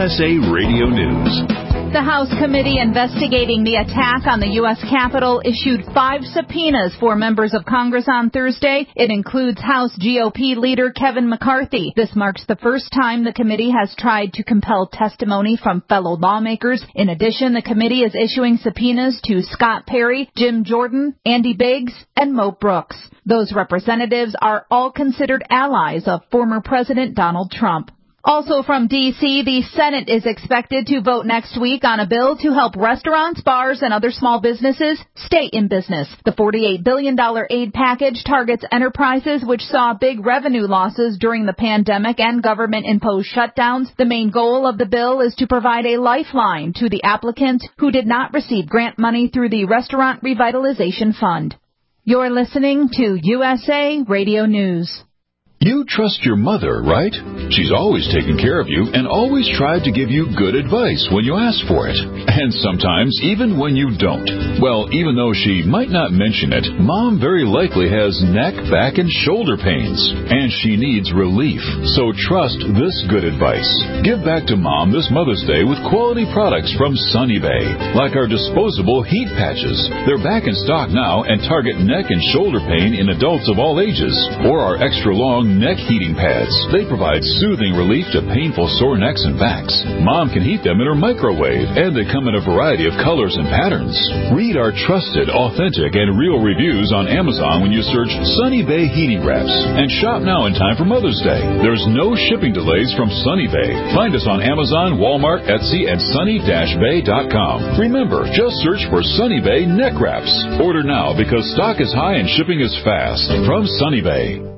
USA Radio News. The House committee investigating the attack on the U.S. Capitol issued 5 subpoenas for members of Congress on Thursday. It includes House GOP leader Kevin McCarthy. This marks the first time the committee has tried to compel testimony from fellow lawmakers. In addition, the committee is issuing subpoenas to Scott Perry, Jim Jordan, Andy Biggs, and Mo Brooks. Those representatives are all considered allies of former President Donald Trump. Also from D.C., the Senate is expected to vote next week on a bill to help restaurants, bars, and other small businesses stay in business. The $48 billion aid package targets enterprises which saw big revenue losses during the pandemic and government-imposed shutdowns. The main goal of the bill is to provide a lifeline to the applicants who did not receive grant money through the Restaurant Revitalization Fund. You're listening to USA Radio News. You trust your mother, right? She's always taken care of you and always tried to give you good advice when you ask for it. And sometimes even when you don't. Well, even though she might not mention it, Mom very likely has neck, back, and shoulder pains. And she needs relief. So trust this good advice. Give back to Mom this Mother's Day with quality products from Sunny Bay. Like our disposable heat patches. They're back in stock now and target neck and shoulder pain in adults of all ages. Or our extra long neck heating pads. They provide soothing relief to painful sore necks and backs. Mom can heat them in her microwave, and they come in a variety of colors and patterns. Read our trusted, authentic, and real reviews on Amazon when you search Sunny Bay Heating Wraps. And shop now in time for Mother's Day. There's no shipping delays from Sunny Bay. Find us on Amazon, Walmart, Etsy, and sunny-bay.com. Remember, just search for Sunny Bay Neck Wraps. Order now because stock is high and shipping is fast. From Sunny Bay.